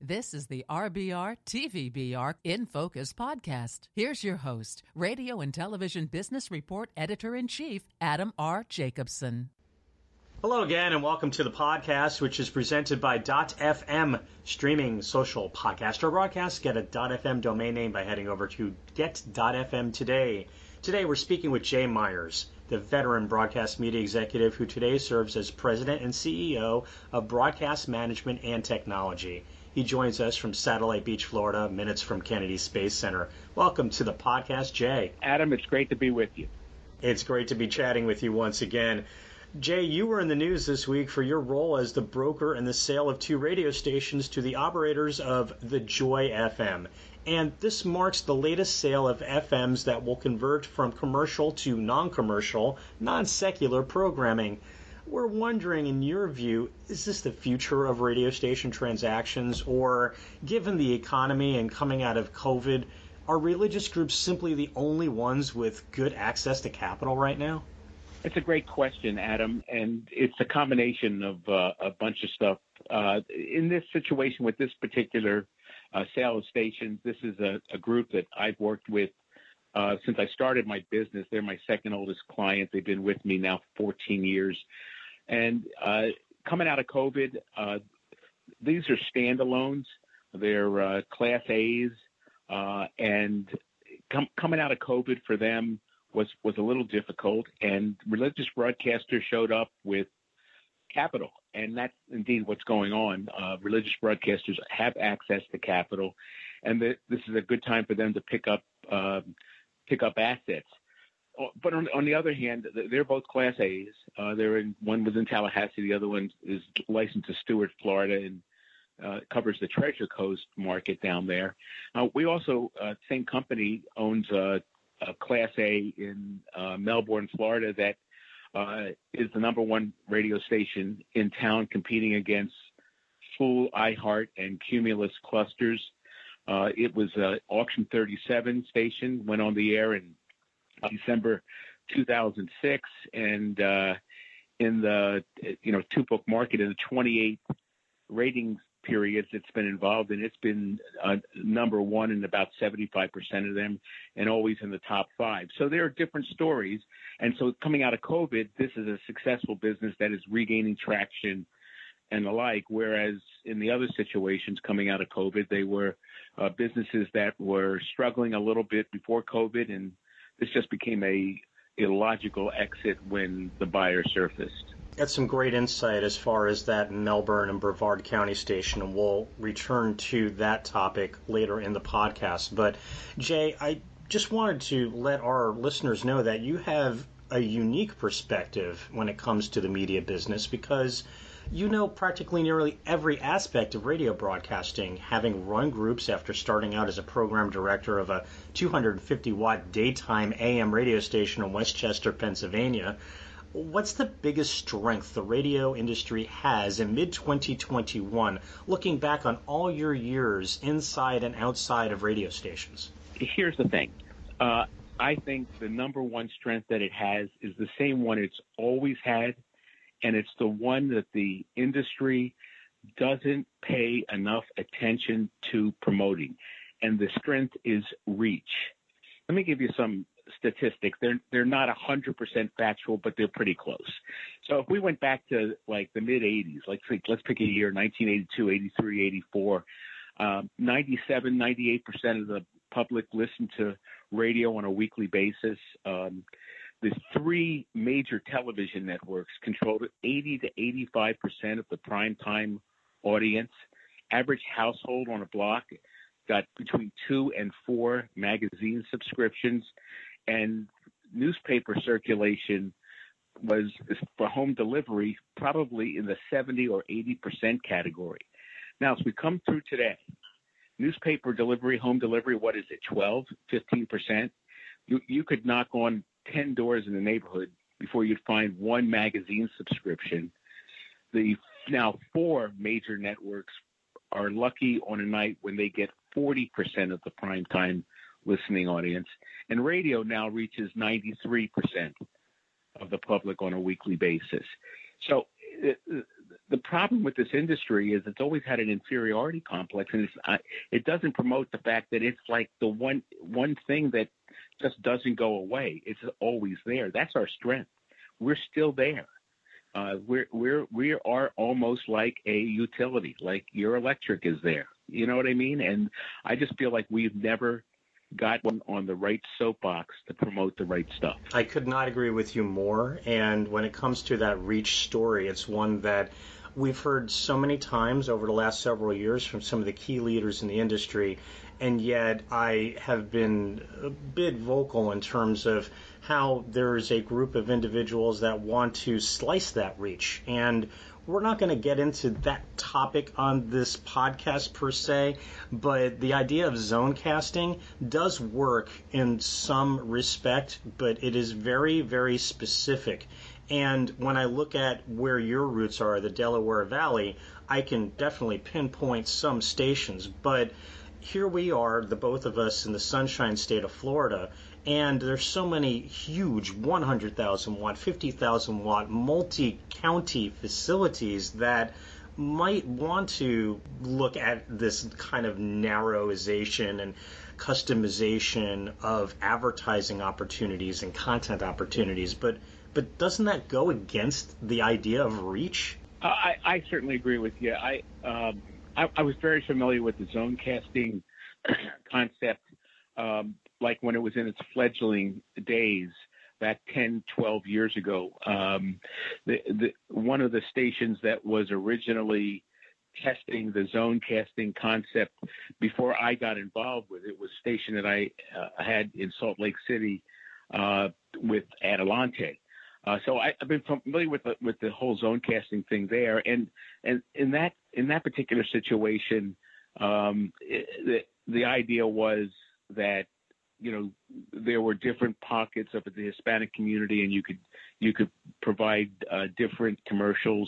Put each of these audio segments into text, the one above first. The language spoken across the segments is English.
This is the RBR TVBR In Focus podcast. Here's your host, radio and television business report editor-in-chief, Adam R. Jacobson. Hello again, and welcome to the podcast, which is presented by .fm, streaming social podcast or broadcast. Get a .fm domain name by heading over to get.fm today. Today we're speaking with Jay Myers, the veteran broadcast media executive who today serves as president and CEO of Broadcast Management and Technology. He joins us from Satellite Beach, Florida, minutes from Kennedy Space Center. Welcome to the podcast, Jay. Adam, it's great to be with you. It's great to be chatting with you once again. Jay, you were in the news this week for your role as the broker in the sale of 2 radio stations to the operators of the Joy FM. And this marks the latest sale of FMs that will convert from commercial to non-commercial, non-secular programming. We're wondering, in your view, is this the future of radio station transactions? Or, given the economy and coming out of COVID, are religious groups simply the only ones with good access to capital right now? It's a great question, Adam, and it's a combination of a bunch of stuff. In this situation with this particular sale of stations, this is a group that I've worked with since I started my business. They're my second oldest client. They've been with me now for 14 years. And coming out of COVID, these are standalones. They're Class A's. And coming out of COVID for them was a little difficult. And religious broadcasters showed up with capital. And that's indeed what's going on. Religious broadcasters have access to capital. And this is a good time for them to pick up assets. But on the other hand, they're both Class A's. One was in Tallahassee, the other one is licensed to Stuart, Florida, and covers the Treasure Coast market down there. We also, same company owns a Class A in Melbourne, Florida, that is the number one radio station in town, competing against Fool, iHeart, and Cumulus clusters. It was an Auction 37 station, went on the air in December 2006, and in the two-book market, in the 28 ratings periods it's been involved in, it's been number one in about 75% of them, and always in the top 5. So there are different stories, and so coming out of COVID, this is a successful business that is regaining traction and the like, whereas in the other situations coming out of COVID, they were businesses that were struggling a little bit before COVID, and this just became a illogical exit when the buyer surfaced. That's some great insight as far as that Melbourne and Brevard County station, and we'll return to that topic later in the podcast. But, Jay, I just wanted to let our listeners know that you have a unique perspective when it comes to the media business, because you know practically nearly every aspect of radio broadcasting, having run groups after starting out as a program director of a 250-watt daytime AM radio station in Westchester, Pennsylvania. What's the biggest strength the radio industry has in mid-2021, looking back on all your years inside and outside of radio stations? Here's the thing. I think the number one strength that it has is the same one it's always had, and it's the one that the industry doesn't pay enough attention to promoting, and the strength is reach. Let me give you some statistics. They're not 100% factual, but they're pretty close. So if we went back to like the mid 80s, let's pick a year, 1982, 83, 84, 97, 98% of the public listened to radio on a weekly basis. The 3 major television networks controlled 80 to 85% of the primetime audience. Average household on a block got between 2 and 4 magazine subscriptions, and newspaper circulation was, for home delivery, probably in the 70 or 80% category. Now, as we come through today, newspaper delivery, home delivery, what is it, 12, 15%? You could knock on 10 doors in the neighborhood before you'd find one magazine subscription. The now 4 major networks are lucky on a night when they get 40% of the primetime listening audience, and radio now reaches 93% of the public on a weekly basis. So the problem with this industry is it's always had an inferiority complex, and it doesn't promote the fact that it's like the one thing that just doesn't go away. It's always there. That's our strength. We're still there. We are almost like a utility, like your electric is there. You know what I mean? And I just feel like we've never got one on the right soapbox to promote the right stuff. I could not agree with you more. And when it comes to that reach story, it's one that we've heard so many times over the last several years from some of the key leaders in the industry. And yet I have been a bit vocal in terms of how there's a group of individuals that want to slice that reach. And we're not going to get into that topic on this podcast per se, but the idea of zone casting does work in some respect, but it is very, very specific. And when I look at where your roots are, the Delaware Valley, I can definitely pinpoint some stations, but here we are, the both of us in the Sunshine State of Florida, and there's so many huge 100,000 watt, 50,000 watt, multi-county facilities that might want to look at this kind of narrowization and customization of advertising opportunities and content opportunities. But doesn't that go against the idea of reach? I certainly agree with you. I was very familiar with the zone casting concept, like when it was in its fledgling days back 10, 12 years ago. One of the stations that was originally testing the zone casting concept before I got involved with it was a station that I had in Salt Lake City with Adelante. So I've been familiar with the whole zone casting thing there, and in that particular situation, the idea was that there were different pockets of the Hispanic community, and you could provide different commercials,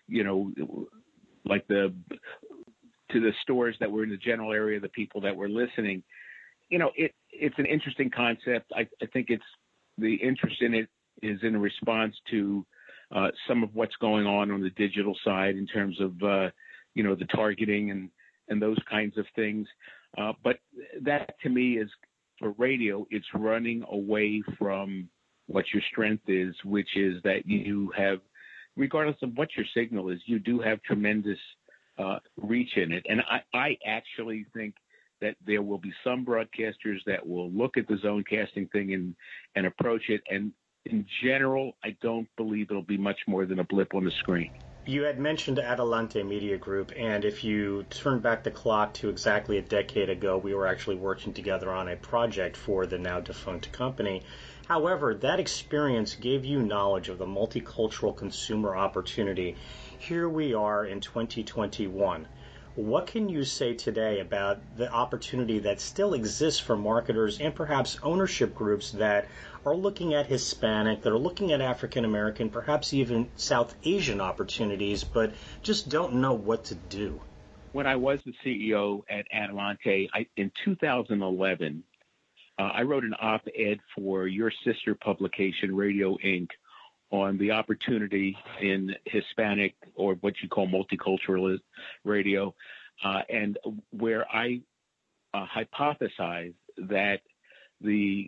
like to the stores that were in the general area, the people that were listening. It's an interesting concept. I think the interest in it is in response to some of what's going on the digital side in terms of the targeting and those kinds of things. But that to me is, for radio, it's running away from what your strength is, which is that you have, regardless of what your signal is, you do have tremendous reach in it. And I actually think that there will be some broadcasters that will look at the zone casting thing and approach it. And in general, I don't believe it'll be much more than a blip on the screen. You had mentioned Adelante Media Group, and if you turn back the clock to exactly a decade ago, we were actually working together on a project for the now defunct company. However, that experience gave you knowledge of the multicultural consumer opportunity. Here we are in 2021. What can you say today about the opportunity that still exists for marketers and perhaps ownership groups that are looking at Hispanic, that are looking at African American, perhaps even South Asian opportunities, but just don't know what to do? When I was the CEO at Adelante, in 2011, I wrote an op-ed for your sister publication, Radio Inc., on the opportunity in Hispanic, or what you call multicultural radio, and where I hypothesized that the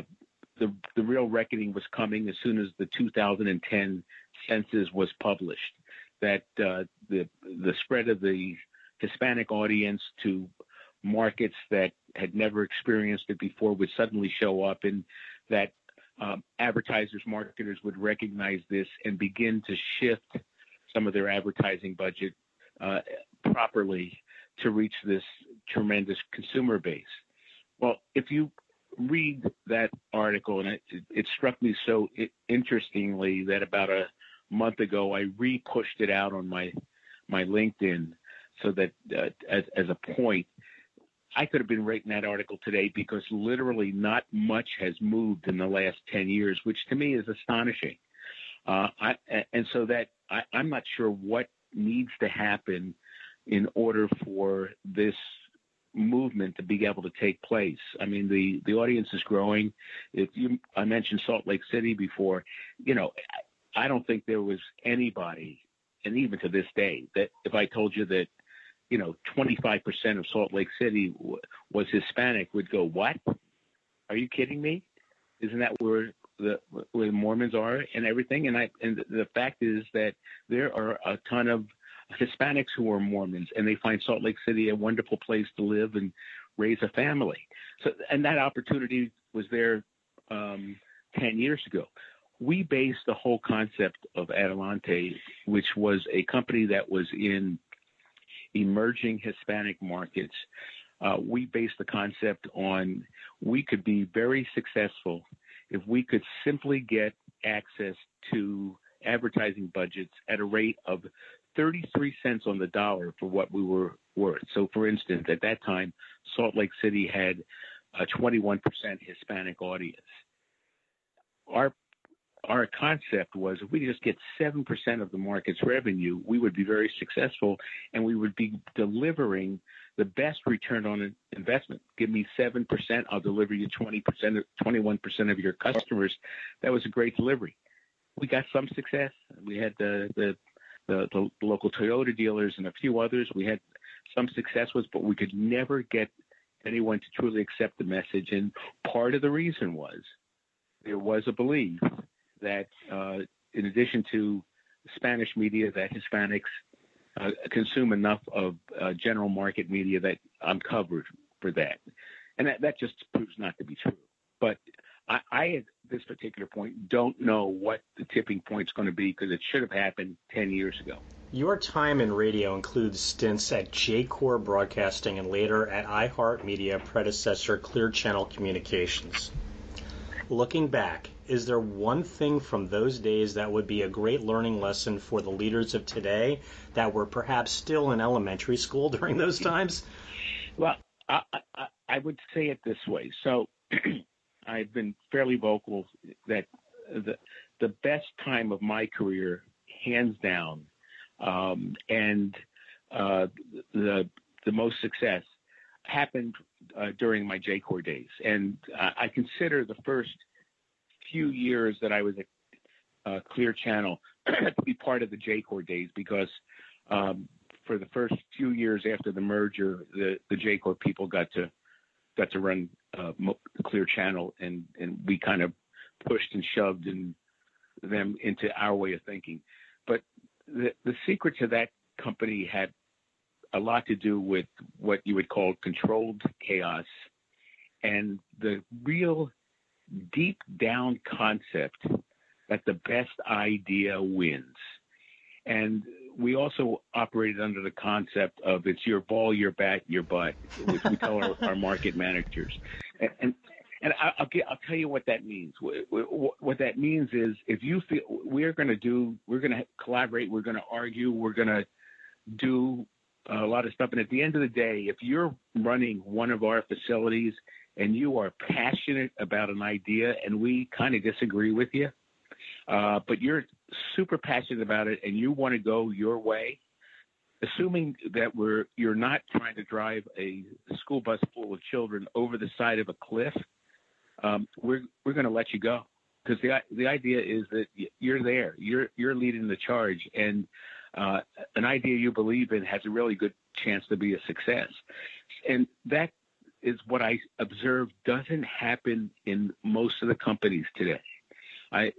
real reckoning was coming as soon as the 2010 census was published, that the spread of the Hispanic audience to markets that had never experienced it before would suddenly show up, and that advertisers, marketers would recognize this and begin to shift some of their advertising budget properly to reach this tremendous consumer base. Well, if you read that article, and it struck me so interestingly that about a month ago I re-pushed it out on my LinkedIn so that as a point, I could have been writing that article today, because literally not much has moved in the last 10 years, which to me is astonishing. I'm not sure what needs to happen in order for this movement to be able to take place. I mean, the audience is growing. I mentioned Salt Lake City before. I don't think there was anybody and even to this day, that if I told you that, 25% of Salt Lake City was Hispanic, would go, what? Are you kidding me? Isn't that where the Mormons are and everything? And the fact is that there are a ton of Hispanics who are Mormons, and they find Salt Lake City a wonderful place to live and raise a family. So, and that opportunity was there 10 years ago. We based the whole concept of Adelante, which was a company that was in emerging Hispanic markets. We based the concept on we could be very successful if we could simply get access to advertising budgets at a rate of 33 cents on the dollar for what we were worth. So, for instance, at that time, Salt Lake City had a 21% Hispanic audience. Our concept was if we just get 7% of the market's revenue, we would be very successful, and we would be delivering the best return on investment. Give me 7%, I'll deliver you 20%, 21% of your customers. That was a great delivery. We got some success. We had the local Toyota dealers and a few others. We had some success with, but we could never get anyone to truly accept the message. And part of the reason was there was a belief that in addition to Spanish media, that Hispanics consume enough of general market media that I'm covered for that. And that just proves not to be true. But I at this particular point, don't know what the tipping point's going to be because it should have happened 10 years ago. Your time in radio includes stints at J-Core Broadcasting and later at iHeartMedia predecessor Clear Channel Communications. Looking back, is there one thing from those days that would be a great learning lesson for the leaders of today that were perhaps still in elementary school during those times? Well, I would say it this way. So I've been fairly vocal that the best time of my career, hands down, and the most success happened during my J-Core days. And I consider the first few years that I was at Clear Channel to be part of the J-Core days because for the first few years after the merger, the J-Core people got to run Clear Channel, and we kind of pushed and shoved them into our way of thinking. But the secret to that company had a lot to do with what you would call controlled chaos and the real deep down concept that the best idea wins. And we also operated under the concept of it's your ball, your bat, your butt, which we tell our market managers. And I'll tell you what that means. What that means is if you feel we're going to collaborate, we're going to argue, we're going to do a lot of stuff. And at the end of the day, if you're running one of our facilities and you are passionate about an idea and we kind of disagree with you, but you're super passionate about it and you want to go your way, assuming that you're not trying to drive a school bus full of children over the side of a cliff, we're going to let you go. Because the idea is that you're there, you're leading the charge, and an idea you believe in has a really good chance to be a success. And that is what I observe doesn't happen in most of the companies today. I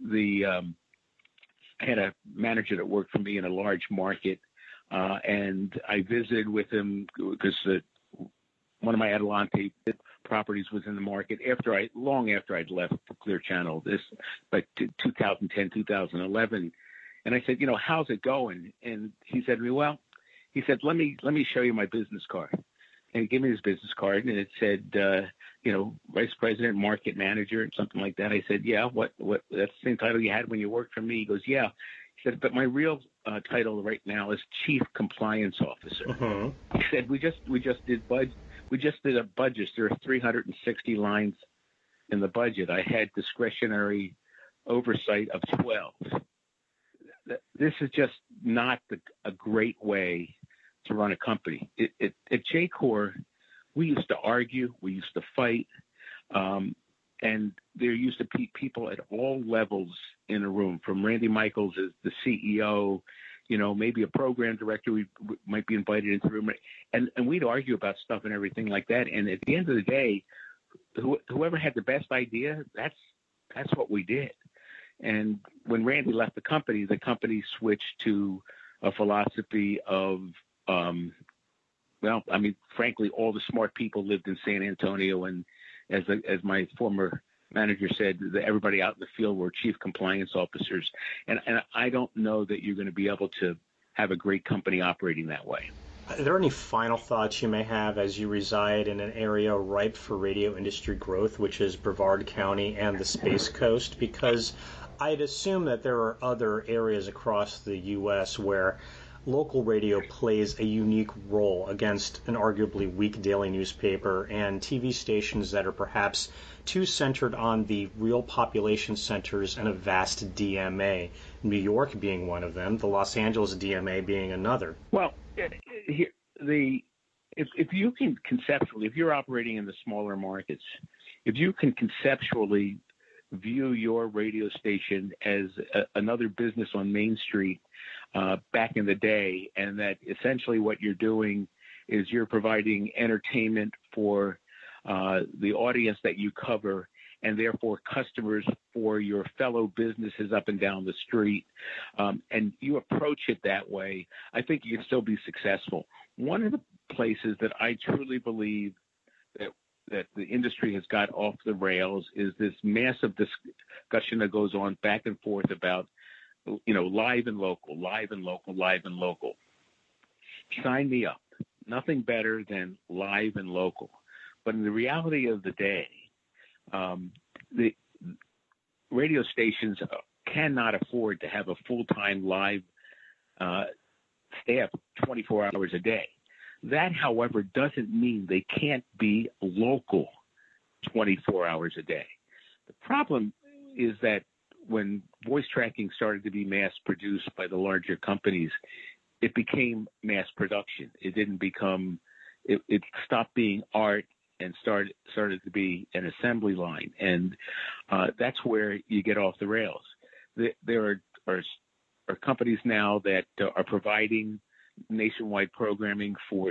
had a manager that worked for me in a large market, and I visited with him because one of my Adelante properties was in the market long after I'd left for Clear Channel, this like 2010, 2011. And I said, how's it going? And he said to me, well, let me show you my business card. And he gave me his business card, and it said, Vice President, Market Manager, and something like that. I said, yeah, what? That's the same title you had when you worked for me. He goes, yeah. He said, but my real title right now is Chief Compliance Officer. Mm-hmm. He said, we just did a budget. There are 360 lines in the budget. I had discretionary oversight of 12. This is just not a great way to run a company. At J-Core, we used to argue, we used to fight, and there used to be people at all levels in a room, from Randy Michaels as the CEO, maybe a program director we might be invited into the room, and we'd argue about stuff and everything like that. And at the end of the day, whoever had the best idea, that's what we did. And when Randy left the company switched to a philosophy of, frankly, all the smart people lived in San Antonio, and as my former manager said, that everybody out in the field were chief compliance officers. And I don't know that you're going to be able to have a great company operating that way. Are there any final thoughts you may have as you reside in an area ripe for radio industry growth, which is Brevard County and the Space Coast? Because I'd assume that there are other areas across the U.S. where local radio plays a unique role against an arguably weak daily newspaper and TV stations that are perhaps too centered on the real population centers and a vast DMA, New York being one of them, the Los Angeles DMA being another. Well, if you can conceptually, if you're operating in the smaller markets, if you can conceptually view your radio station as another business on Main Street back in the day, and that essentially what you're doing is you're providing entertainment for the audience that you cover, and therefore customers for your fellow businesses up and down the street, and you approach it that way, I think you can still be successful. One of the places that I truly believe that the industry has got off the rails is this massive discussion that goes on back and forth about, live and local. Sign me up. Nothing better than live and local. But in the reality of the day, the radio stations cannot afford to have a full-time live staff 24 hours a day. That, however, doesn't mean they can't be local 24 hours a day. The problem is that when voice tracking started to be mass-produced by the larger companies, it became mass production. It didn't become – it stopped being art and started to be an assembly line. And that's where you get off the rails. There are companies now that are providing nationwide programming for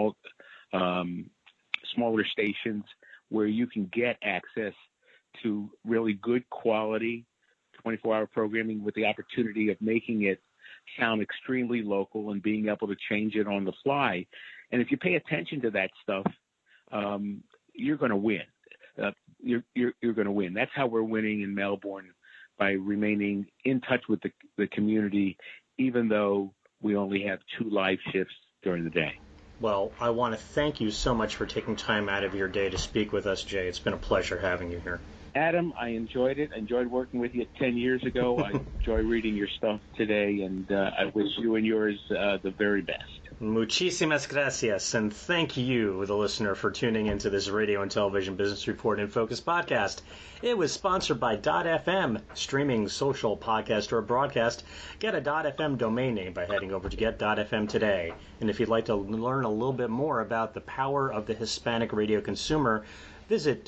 smaller stations where you can get access to really good quality 24-hour programming with the opportunity of making it sound extremely local and being able to change it on the fly. And if you pay attention to that stuff, you're going to win. You're going to win. That's how we're winning in Melbourne, by remaining in touch with the community, even though we only have 2 live shifts during the day. Well, I want to thank you so much for taking time out of your day to speak with us, Jay. It's been a pleasure having you here. Adam, I enjoyed it. I enjoyed working with you 10 years ago. I enjoy reading your stuff today, and I wish you and yours the very best. Muchísimas gracias, and thank you, the listener, for tuning into this Radio and Television Business Report in Focus podcast. It was sponsored by .fm, streaming, social, podcast, or broadcast. Get a .fm domain name by heading over to get.fm today. And if you'd like to learn a little bit more about the power of the Hispanic radio consumer, visit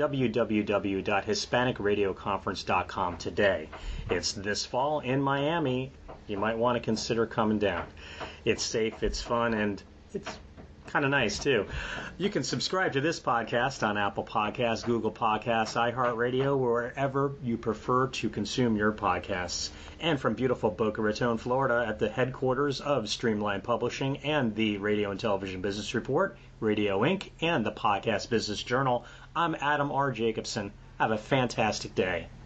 www.hispanicradioconference.com today. It's this fall in Miami. You might want to consider coming down. It's safe, it's fun, and it's kind of nice, too. You can subscribe to this podcast on Apple Podcasts, Google Podcasts, iHeartRadio, wherever you prefer to consume your podcasts. And from beautiful Boca Raton, Florida, at the headquarters of Streamline Publishing and the Radio and Television Business Report, Radio Inc., and the Podcast Business Journal, I'm Adam R. Jacobson. Have a fantastic day.